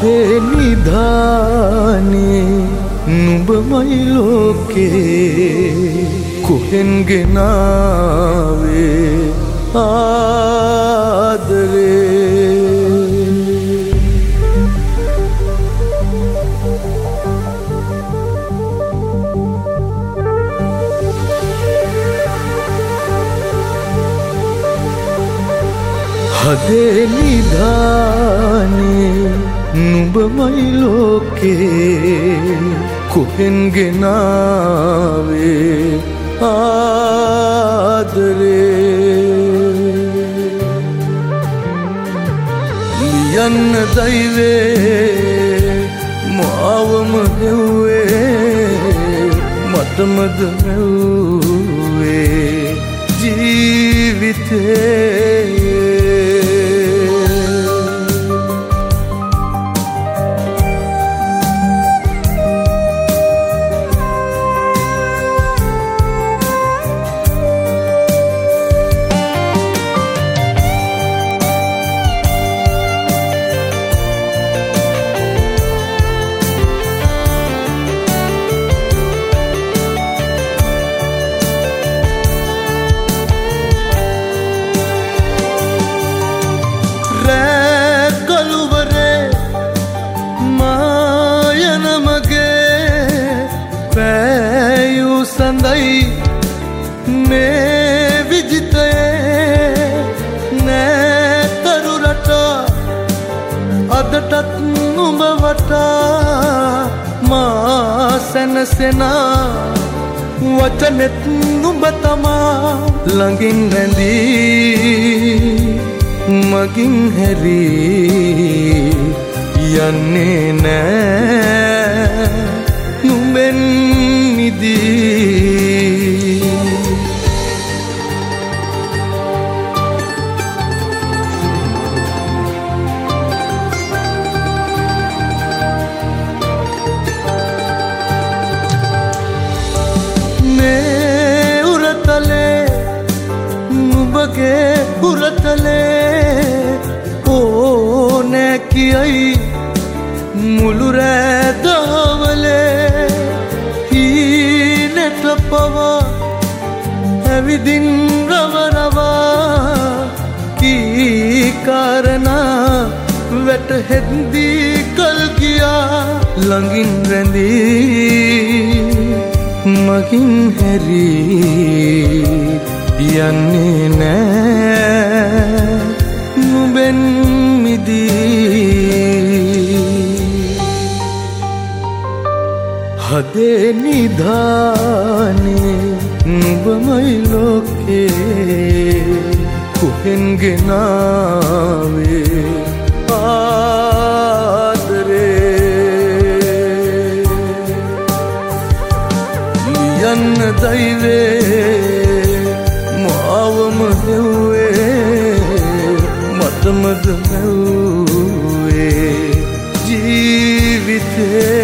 හදේ නිධානේ නුඹමයි ලෝකේ කොහෙන් ගෙනාවේ ආදරේ හදේ නිධානේ නුඹමයි ලෝකේ කොහෙන් ගෙනාවේ ආදරේ ලියන්න දෛවේ මාවම හෙව්වේ මටමද මෙව්වේ ජීවිතේ සඳයි මේ විජිතයේ නෑතරු රටා අදටත් නුඹ වටා මා සැනසෙනා වචනෙත් නුඹ තමා ළඟින් රැඳී මගින් හැරී යන්නේ නෑ නුඹෙන් මේ උරතලේ නුඹගේ උරතලේ ඕනෑ කියයි මුළු රෑ දවලේ හීනට පවා ඇවිදින් රවරවා කී කාරණා වැටහෙද්දී කල් ගියා ළඟින් රැඳී මගින් හැරී යන්නේ නෑ නුඹෙන් මිදී හදේ නිධානේ නුඹමයි ලෝකේ කොහෙන් ගෙනාවේ ආදරේ ලියන්න දෛවේ මාවම හෙව්වේ මටමද මෙව්වේ ජීවිතේ